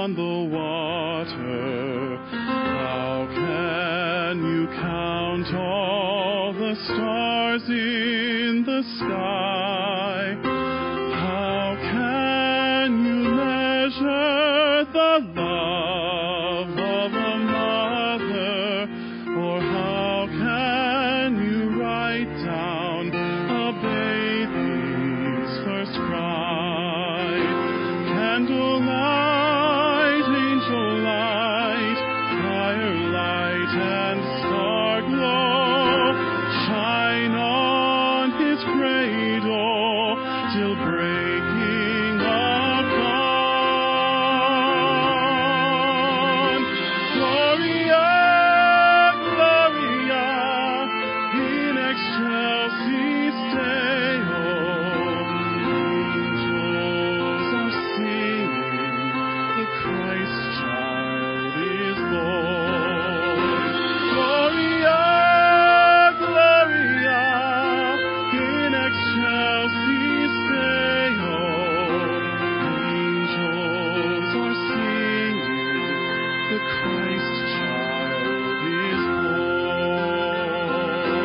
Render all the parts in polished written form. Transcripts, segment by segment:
on the water. How can you count all the stars in the sky? How can you measure the love of a mother? Or how can you write down a baby's first cry? Candlelight, angel light, firelight and star glow, shine on his cradle till breaking of dawn. Gloria, Gloria, in excelsis Deo. Angels are singing, the Christ child is born. Gloria, Gloria, in excelsis Deo. Angels are singing, the Christ child is born.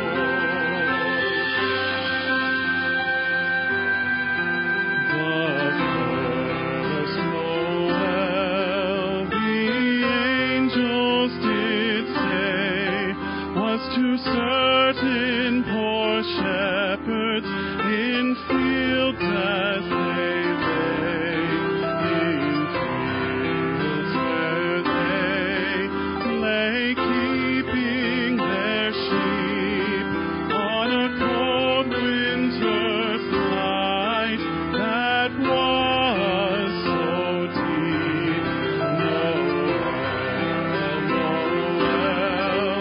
The first Noel, the angels did say, was to certain poor shepherds in fields as they lay, in fields where they lay keeping their sheep on a cold winter's night that was so deep. Noel, Noel,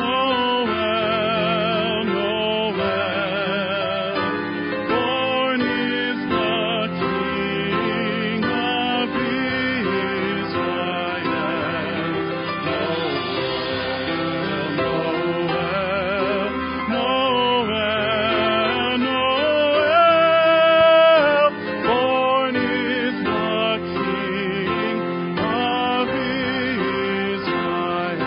Noel, Noel. Born is the King of Israel. Noel, Noel, Noel. Born is the King of Israel.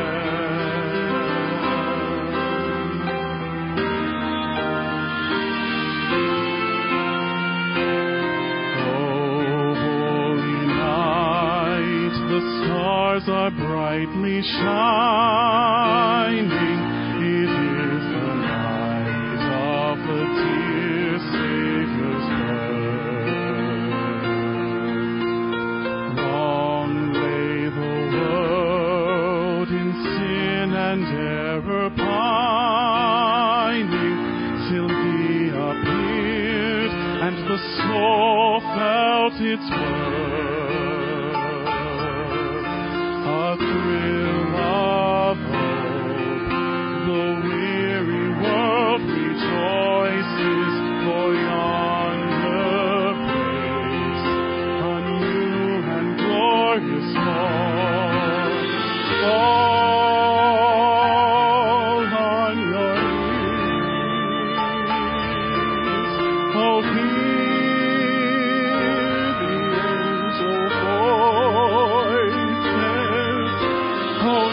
Oh, holy night, the stars are brightly shining. It is the night of the dear Savior's birth. Long lay the world in sin and error pining, till he appeared and the soul felt its worth. A thrill of hope, the weary world rejoices, for yonder breaks a new and glorious morn. Fall on your knees, oh, hear the angel voices, oh,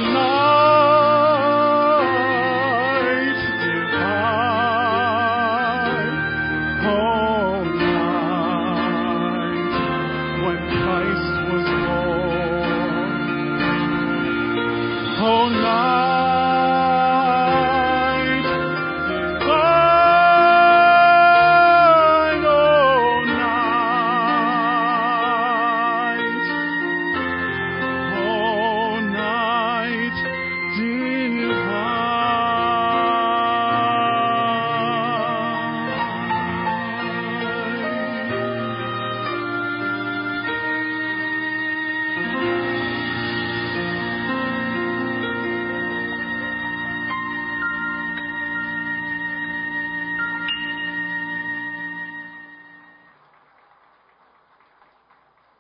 night divine, oh, night when Christ